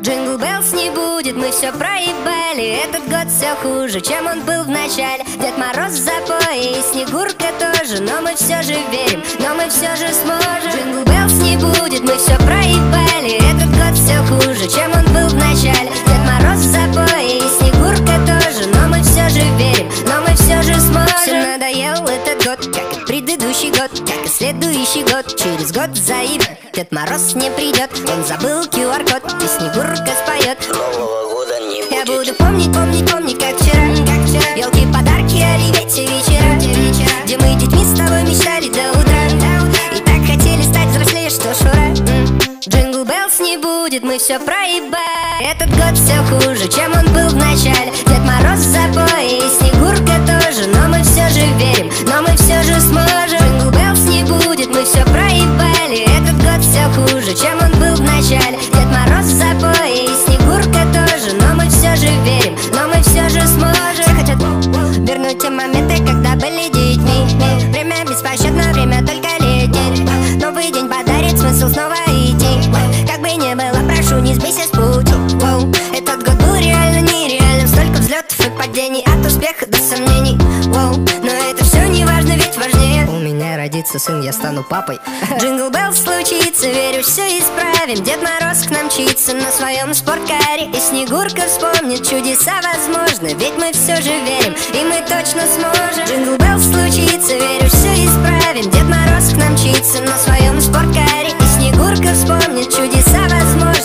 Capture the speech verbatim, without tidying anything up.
Джингл Беллс не будет, мы все проебали. Этот год все хуже, чем он был в начале. Дед Мороз в запое и Снегурка тоже, но мы все же верим, но мы все же сможем. Джингл Беллс не будет, мы все проебали. Этот год все хуже, чем он был в начале. Дед Мороз в запое и Снегурка тоже, но мы все же верим, но мы все же сможем. Все надоел этот год, как и предыдущий год, как и следующий год. Через год заебет, Дед Мороз не придет. Он забыл ку ар код, и Снегурка споет. Нового года не будет. Я буду помнить, помнить, помнить, как вчера, как вчера. Елки, подарки, оливете вечера, вечера, где мы детьми с тобой мечтали до утра, и так хотели стать взрослее, что ж ура. Джингл Беллс не будет, мы все проебали. Этот год все хуже, чем он был в начале. Дед Мороз в запое и Снегурка тоже, но мы все же верим, но мы все же сможем. Джингл Беллс не будет, мы все проебали. Этот год все хуже, чем он был в начале. Дед Мороз в запое и Снегурка тоже, но мы все же верим, но мы все же сможем. Все хотят вернуть те моменты, когда были детьми. Время беспощадно, время только лететь. Новый день подарит смысл снова идти. Как бы не было, прошу, не сбейся с пути. Воу. Этот год был реально нереальным. Столько взлетов и падений, от успеха до сомнений. Воу. Но это все не важно, ведь важнее. У меня родится сын, я стану папой. Джингл Беллс случится, верю, все исправим. Дед Мороз к нам мчится на своем спорткаре, и Снегурка вспомнит, чудеса возможны, ведь мы все же верим, и мы точно сможем. Джингл Беллс случится, верю, все исправим. Дед Мороз к нам мчится на своем спорткаре, и Снегурка вспомнит, чудеса возможны,